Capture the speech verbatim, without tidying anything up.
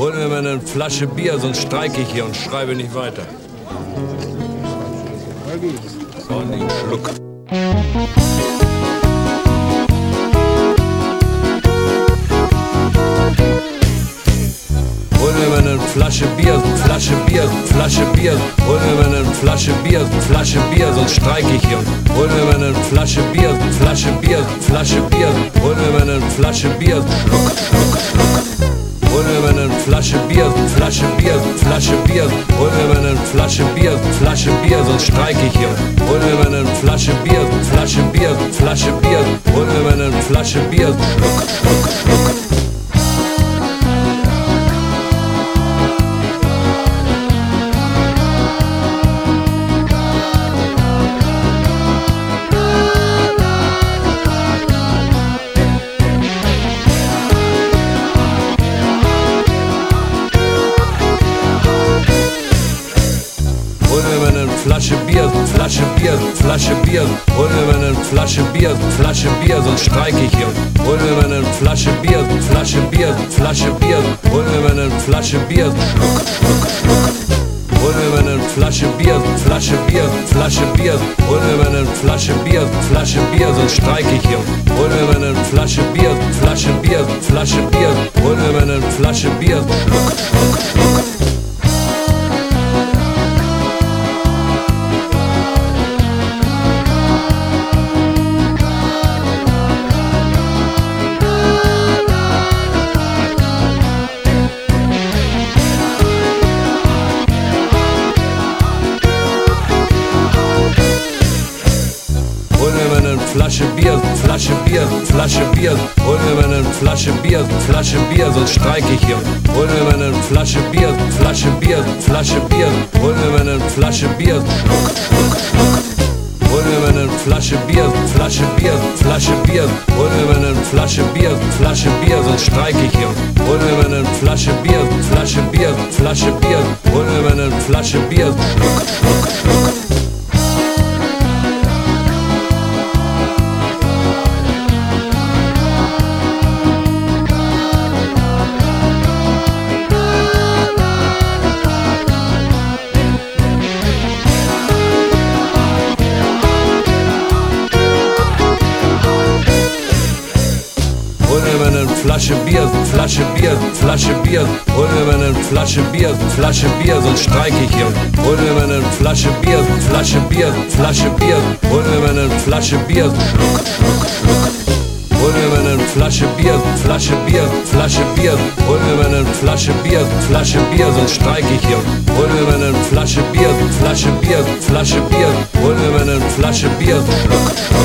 hol mir mal eine Flasche Bier, sonst streike ich hier und schreibe nicht weiter. So, einen Schluck. Hol mir mal eine Flasche Bier, Flasche Bier, Flasche Bier. Hol mir mal eine Flasche Bier, Flasche Bier, sonst streike ich hier. Hol mir mal eine Flasche Bier, Flasche Bier, Flasche Bier. Hol mir mal eine Flasche Bier, Schluck, Schluck, Schluck. Hol mir mal eine Flasche Bier, Flasche Bier, Flasche Bier. Hol mir mal eine Flasche Bier, Flasche Bier, sonst streike ich hier. Hol mir mal eine Flasche Bier, Flasche Bier, Flasche Bier. Hol mir mal eine Flasche Bier, Schluck, Schluck, Schluck. Flasche Bier, Flasche Bier, Flasche Bier. Hol mir mal eine Flasche Bier, Flasche Bier, sonst streike ich hier. Hol mir mal eine Flasche Bier, Flasche Bier, Flasche Bier. Hol mir mal eine Flasche Bier, Schluck, Schluck, Schluck. Hol mir mal eine Flasche Bier, Flasche Bier, Flasche Bier. Hol mir mal eine Flasche Bier, Flasche Bier, sonst streike ich hier. Hol mir mal eine Flasche Bier, Flasche Bier, Flasche Bier. Hol mir mal eine Flasche Bier, Schluck, Schluck, Schluck. Flasche Bier, Flasche Bier, Flasche Bier. Hol mir mal eine Flasche Bier, Flasche Bier, sonst streike ich hier. Hol mir mal eine Flasche Bier, Flasche Bier, Flasche Bier. Hol mir mal eine Flasche Bier, Schluck, Schluck, Schluck. Hol mir mal eine Flasche Bier, Flasche Bier, Flasche Bier. Hol mir mal eine Flasche Bier, Flasche Bier, sonst streike ich hier. Hol mir mal eine Flasche Bier, Flasche Bier, Flasche Bier. Hol mir mal eine Flasche Bier, Schluck, Schluck, Schluck. Flasche Bier, Flasche Bier, Flasche Bier. Hol mir mal eine Flasche Bier, Flasche Bier, sonst streike ich hier. Hol mir mal eine Flasche Bier, Flasche Bier, Flasche Bier. Hol mir mal eine Flasche Bier, Schluck, Schluck, Schluck. Hol mir mal eine Flasche Bier, Flasche Bier, Flasche Bier. Hol mir mal eine Flasche Bier, Flasche Bier, sonst streike ich hier. Hol mir mal eine Flasche Bier, Flasche Bier, Flasche Bier. Hol mir mal eine Flasche Bier, Schluck, Schluck.